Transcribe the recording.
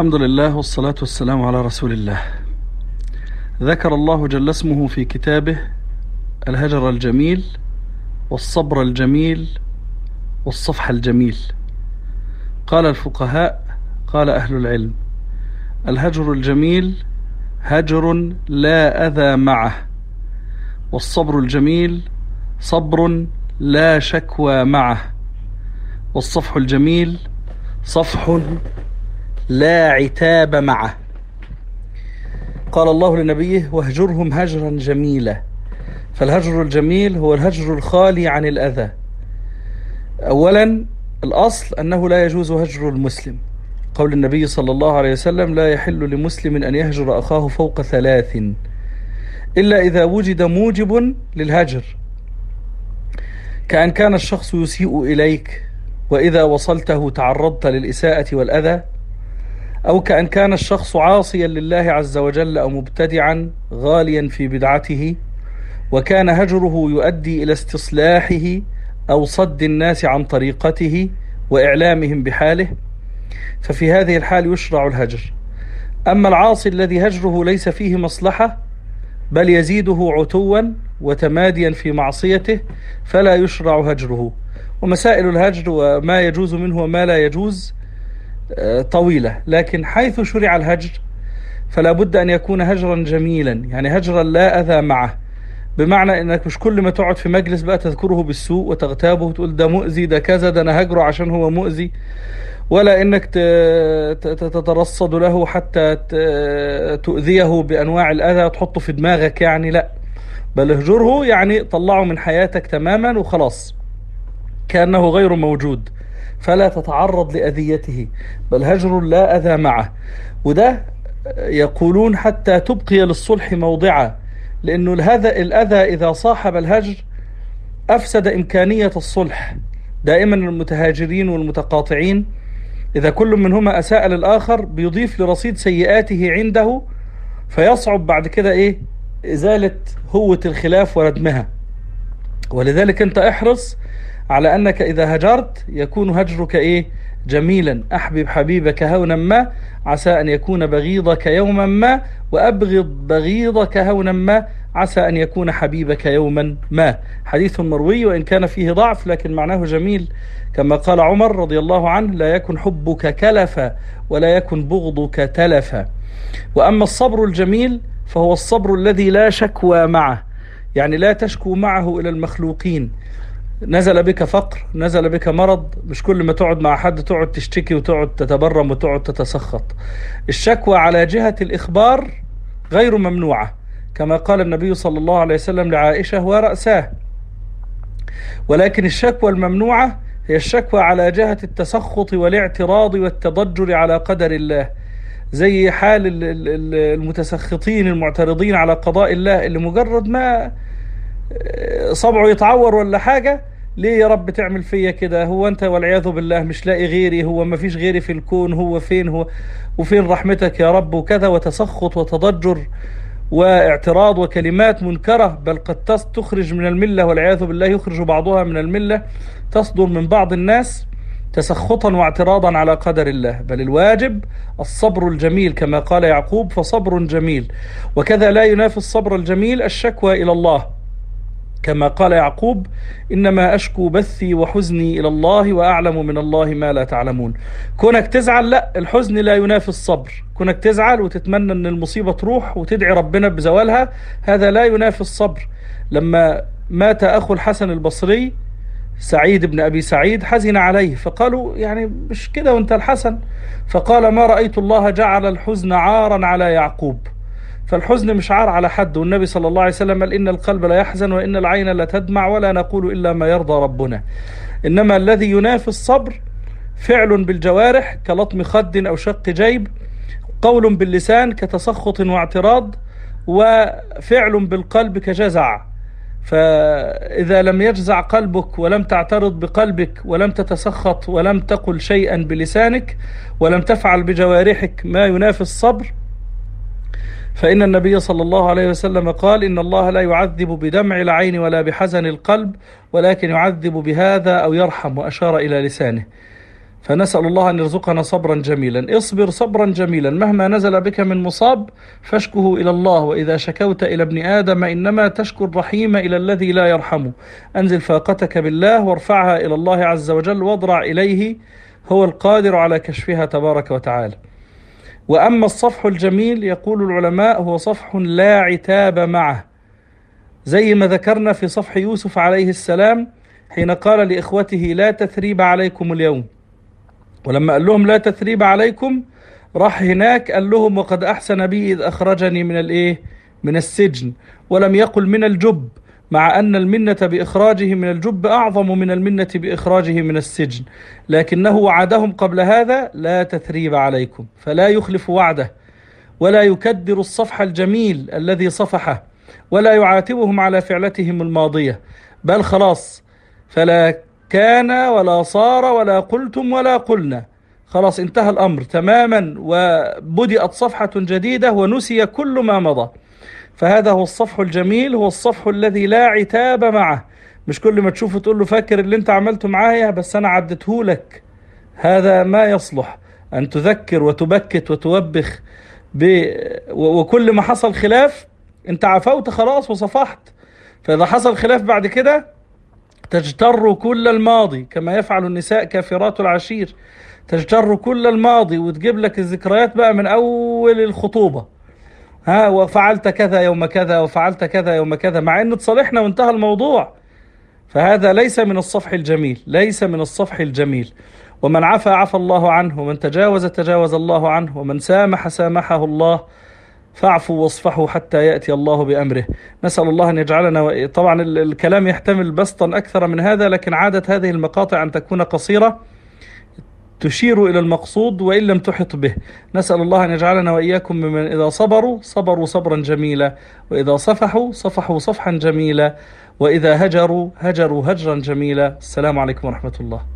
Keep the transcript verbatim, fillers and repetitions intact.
الحمد لله والصلاة والسلام على رسول الله. ذكر الله جل اسمه في كتابه الهجر الجميل والصبر الجميل والصفح الجميل. قال الفقهاء، قال أهل العلم: الهجر الجميل هجر لا أذى معه، والصبر الجميل صبر لا شكوى معه، والصفح الجميل صفح لا عتاب معه. قال الله لنبيه: واهجرهم هجرا جميلا. فالهجر الجميل هو الهجر الخالي عن الأذى. أولا، الأصل أنه لا يجوز هجر المسلم. قول النبي صلى الله عليه وسلم: لا يحل لمسلم أن يهجر أخاه فوق ثلاث إلا إذا وجد موجب للهجر، كأن كان الشخص يسيء إليك وإذا وصلته تعرضت للإساءة والأذى، أو كأن كان الشخص عاصيا لله عز وجل أو مبتدعا غاليا في بدعته، وكان هجره يؤدي إلى استصلاحه أو صد الناس عن طريقته وإعلامهم بحاله، ففي هذه الحال يشرع الهجر. أما العاصي الذي هجره ليس فيه مصلحة بل يزيده عتوا وتماديا في معصيته فلا يشرع هجره. ومسائل الهجر وما يجوز منه وما لا يجوز طويلة، لكن حيث شرع الهجر فلا بد أن يكون هجرا جميلا، يعني هجرا لا أذى معه، بمعنى أنك مش كل ما تقعد في مجلس بقى تذكره بالسوء وتغتابه وتقول ده مؤذي ده كذا ده أنا هجره عشان هو مؤذي، ولا أنك تترصد له حتى تؤذيه بأنواع الأذى تحطه في دماغك، يعني لا، بل اهجره يعني طلعه من حياتك تماما وخلاص كأنه غير موجود، فلا تتعرض لأذيته، بل هجر لا أذى معه. وده يقولون حتى تبقي للصلح موضعا، لأنه هذا الأذى إذا صاحب الهجر أفسد إمكانية الصلح. دائما المتهاجرين والمتقاطعين إذا كل منهما أساء للآخر بيضيف لرصيد سيئاته عنده، فيصعب بعد كده إيه إزالة هوة الخلاف وردمها. ولذلك أنت احرص على أنك إذا هجرت يكون هجرك إيه جميلا. أحبب حبيبك هونا ما عسى أن يكون بغيضك يوما ما، وأبغض بغيضك هونا ما عسى أن يكون حبيبك يوما ما. حديث مروي وإن كان فيه ضعف لكن معناه جميل، كما قال عمر رضي الله عنه: لا يكن حبك كلفا ولا يكن بغضك تلفا. وأما الصبر الجميل فهو الصبر الذي لا شكوى معه، يعني لا تشكو معه إلى المخلوقين. نزل بك فقر، نزل بك مرض، مش كل ما تقعد مع حد تقعد تشتكي وتقعد تتبرم وتقعد تتسخط. الشكوى على جهة الإخبار غير ممنوعة، كما قال النبي صلى الله عليه وسلم لعائشة ورأساه. ولكن الشكوى الممنوعة هي الشكوى على جهة التسخط والاعتراض والتضجر على قدر الله، زي حال المتسخطين المعترضين على قضاء الله، اللي مجرد ما صبعه يتعور ولا حاجة: ليه يا رب تعمل فيا كده؟ هو أنت والعياذ بالله مش لاقي غيري؟ هو ما فيش غيري في الكون؟ هو فين هو وفين رحمتك يا رب؟ وكذا، وتسخط وتضجر واعتراض وكلمات منكرة، بل قد تخرج من الملة والعياذ بالله، يخرج بعضها من الملة، تصدر من بعض الناس تسخطا واعتراضا على قدر الله. بل الواجب الصبر الجميل، كما قال يعقوب: فصبر جميل. وكذا لا ينافي الصبر الجميل الشكوى إلى الله، كما قال يعقوب: إنما أشكو بثي وحزني إلى الله وأعلم من الله ما لا تعلمون. كونك تزعل، لا، الحزن لا ينافي الصبر. كونك تزعل وتتمنى أن المصيبة تروح وتدعي ربنا بزوالها، هذا لا ينافي الصبر. لما مات أخو الحسن البصري سعيد بن أبي سعيد حزن عليه، فقالوا: يعني مش كده وانت الحسن؟ فقال: ما رأيت الله جعل الحزن عارا على يعقوب. فالحزن مش عار على حد، والنبي صلى الله عليه وسلم قال: إن القلب لا يحزن وإن العين لا تدمع ولا نقول إلا ما يرضى ربنا. إنما الذي ينافي الصبر فعل بالجوارح كلطم خد أو شق جيب، قول باللسان كتسخط واعتراض، وفعل بالقلب كجزع. فإذا لم يجزع قلبك ولم تعترض بقلبك ولم تتسخط ولم تقل شيئا بلسانك ولم تفعل بجوارحك ما ينافي الصبر، فإن النبي صلى الله عليه وسلم قال: إن الله لا يعذب بدمع العين ولا بحزن القلب ولكن يعذب بهذا أو يرحم، وأشار إلى لسانه. فنسأل الله أن يرزقنا صبرا جميلا. اصبر صبرا جميلا مهما نزل بك من مصاب، فاشكه إلى الله، وإذا شكوت إلى ابن آدم إنما تشكو الرحيم إلى الذي لا يرحمه. أنزل فاقتك بالله وارفعها إلى الله عز وجل واضرع إليه، هو القادر على كشفها تبارك وتعالى. وأما الصفح الجميل يقول العلماء هو صفح لا عتاب معه، زي ما ذكرنا في صفح يوسف عليه السلام حين قال لإخوته لا تثريب عليكم اليوم. ولما قال لهم لا تثريب عليكم، راح هناك قال لهم وقد أحسن بي إذ أخرجني من الإيه؟ من السجن، ولم يقل من الجب، مع أن المنة بإخراجه من الجب أعظم من المنة بإخراجه من السجن، لكنه وعدهم قبل هذا لا تثريب عليكم، فلا يخلف وعده، ولا يكدر الصفح الجميل الذي صفحه، ولا يعاتبهم على فعلتهم الماضية، بل خلاص، فلا كان ولا صار ولا قلتم ولا قلنا، خلاص انتهى الأمر تماما، وبدأت صفحة جديدة ونسي كل ما مضى. فهذا هو الصفح الجميل، هو الصفح الذي لا عتاب معه. مش كل ما تشوفه تقول له فاكر اللي انت عملته معايا بس انا عدته لك، هذا ما يصلح. ان تذكر وتبكت وتوبخ ب... وكل ما حصل خلاف انت عفوت خلاص وصفحت، فاذا حصل خلاف بعد كده تجتر كل الماضي كما يفعل النساء كافرات العشير، تجتر كل الماضي وتجيب لك الذكريات بقى من اول الخطوبة، ها وفعلت كذا يوم كذا وفعلت كذا يوم كذا، مع ان تصالحنا وانتهى الموضوع. فهذا ليس من الصفح الجميل، ليس من الصفح الجميل. ومن عفا عفا الله عنه، ومن تجاوز تجاوز الله عنه، ومن سامح سامحه الله. فاعفوا واصفحوا حتى يأتي الله بأمره. نسأل الله أن يجعلنا و... طبعا الكلام يحتمل بسطا أكثر من هذا، لكن عادة هذه المقاطع أن تكون قصيرة تشير إلى المقصود وإن لم تحط به. نسأل الله أن يجعلنا وإياكم ممن إذا صبروا صبروا صبرا جميلا، وإذا صفحوا صفحوا صفحا جميلا، وإذا هجروا هجروا هجرا جميلا. السلام عليكم ورحمة الله.